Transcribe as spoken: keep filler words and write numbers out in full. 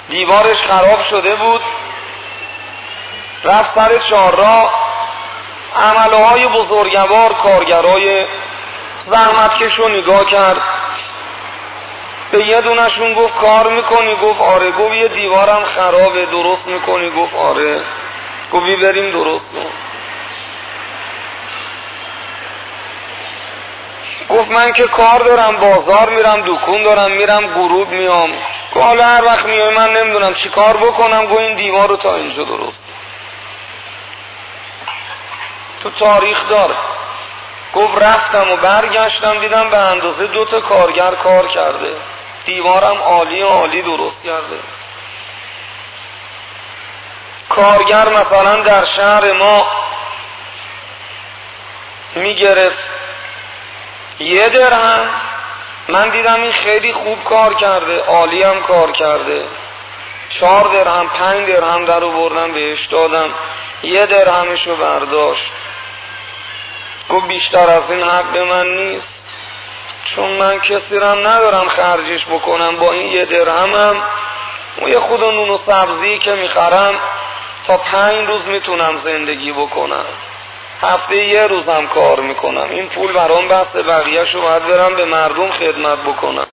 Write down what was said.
دیوارش خراب شده بود، رفت سر چهارراه، عمله های بزرگوار کارگرای زحمتکش رو نگاه کرد. به یه دونشون گفت کار میکنی؟ گفت آره. گفت یه دیوارم خرابه، درست میکنی؟ گفت آره. گفت بریم درست کن. گفت من که کار دارم، بازار میرم، دکون دارم، میرم غروب میام. گفت حالا هر وقت میای من نمیدونم چی کار بکنم. گفت این دیوار رو تا اینجا درست. تو تاریخ داره. گفت رفتم و برگشتم دیدم به اندازه دو تا کارگر کار کرده، دیوارم عالی عالی درست کرده. کارگر مثلا در شهر ما میگرفت یه درهم، من دیدم این خیلی خوب کار کرده، عالی هم کار کرده، چهار درهم پنج درهم در آوردم بهش دادم، یه درهمشو برداشت. گفت بیشتر از این حق من نیست، چون من کسی رم ندارم خرجش بکنم. با این یه درهمم و یه خود نون و سبزی که میخرم تا پنج روز میتونم زندگی بکنم، هفته یه روزم کار میکنم، این پول برام بسته، بقیه‌شو باید برم به مردم خدمت بکنم.